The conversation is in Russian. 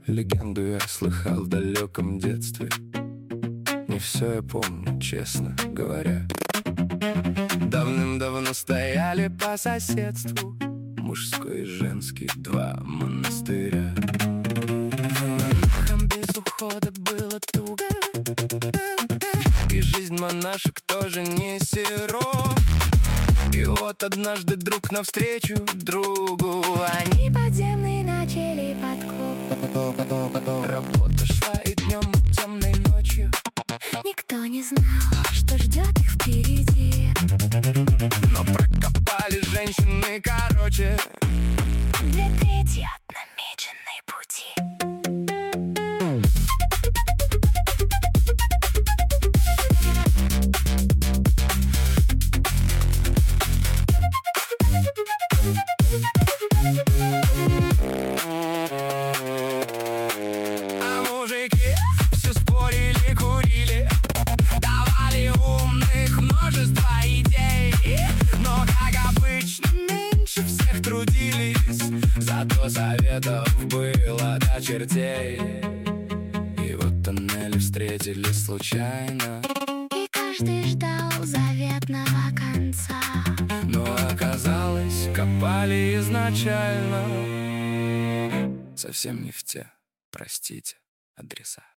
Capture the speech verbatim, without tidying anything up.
Легенду я слыхал в далеком детстве. Не все я помню, честно говоря. Давным-давно стояли по соседству мужской и женский два монастыря. Монахам без ухода было туго, и жизнь монашек тоже не сирот. И вот однажды друг навстречу другу, Они подземные начали подкоп. работа шла и днем, и темной ночью. Никто не знал, что ждет их впереди. Но прокопали женщины короче. Две трети от намеченной пути. А мужики все спорили, курили, давали умных множество идей. Но, как обычно, меньше всех трудились, зато советов было до чертей. И вот тоннели встретились случайно, И каждый ждал заветного конца. но оказалось, копали изначально совсем не в те, простите, адреса.